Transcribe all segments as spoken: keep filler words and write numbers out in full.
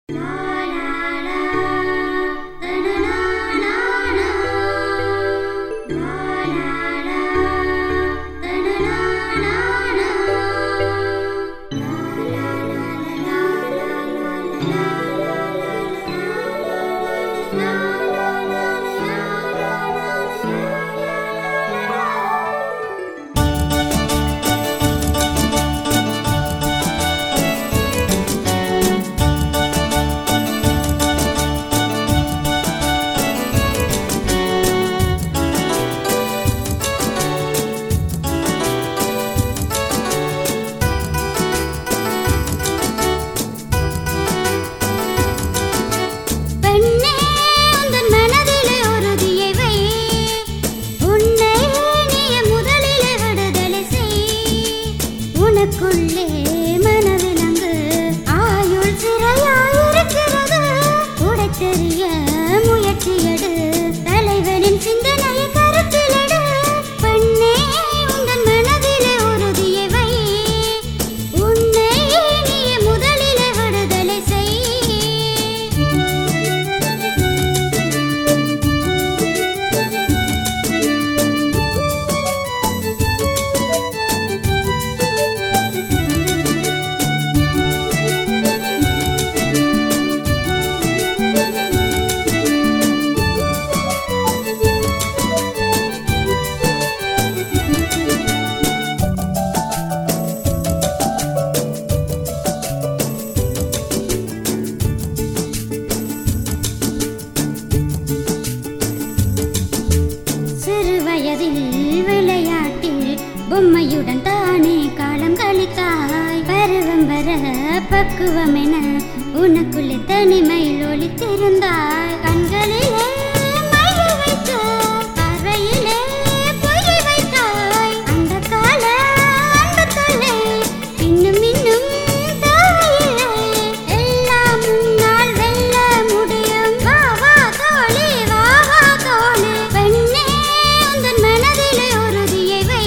பொம்மையுடன் தானே காலம் கழித்தாய். பருவம் வர பக்குவமென உனக்குள்ளே தனிமையில் ஒளித்திருந்தாய். கண்களிலே மையை வைத்து பார்வையிலே பொய்யை வைத்தாய். அந்த கால அன்பு தொல்லை இன்னும் இன்னும் தேவையில்லை. எல்லாம் முன்னால் வெல்ல முடியும். வா வா தோழி, வா வா தோழி. பெண்ணே, உந்தன் மனதிலே உறுதியை வை.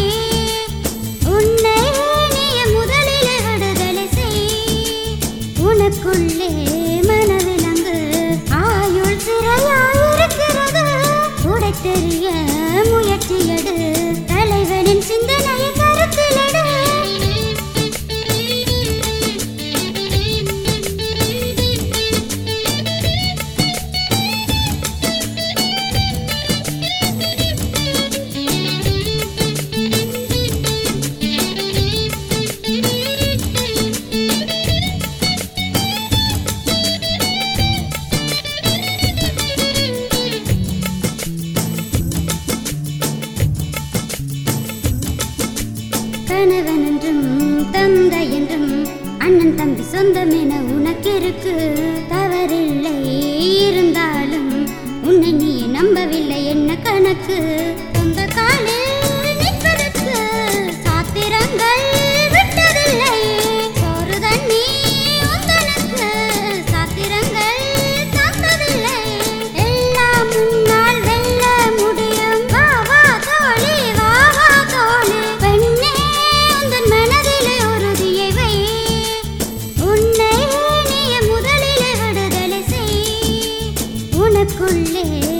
உன்னை நீ முதலிலே விடுதலை செய். உனக்குள்ளே மனவிலங்கு ஆயுள் சிறையாயிருக்கிறது. உடைத்தெறிய முயற்சியடு. தலைவனின் சிந்தனையை கருத்திலடு. கணவன் என்றும் தந்தை என்றும் அண்ணன் தம்பி சொந்தம் என உனக்கு இருக்கு. தவறில்லை, இருந்தாலும் உன்னை நீ நம்பவில்லை. என்ன கணக்கு? சொந்த காலில் நிற்பதற்கு சாத்திரங்கள் விட்டதில்லை. சோறு தண்ணி உந்தனுக்கு சாத்திரங்கள் தந்ததில்லை. எல்லாம் முன்னால் வெல்ல முடியும். வா வா தோழி, வா வா தோழி. பெண்ணே, உந்தன் மனதிலே உறுதியை வை. உன்னை நீ முதலிலே விடுதலை செய். உனக்குள்ளே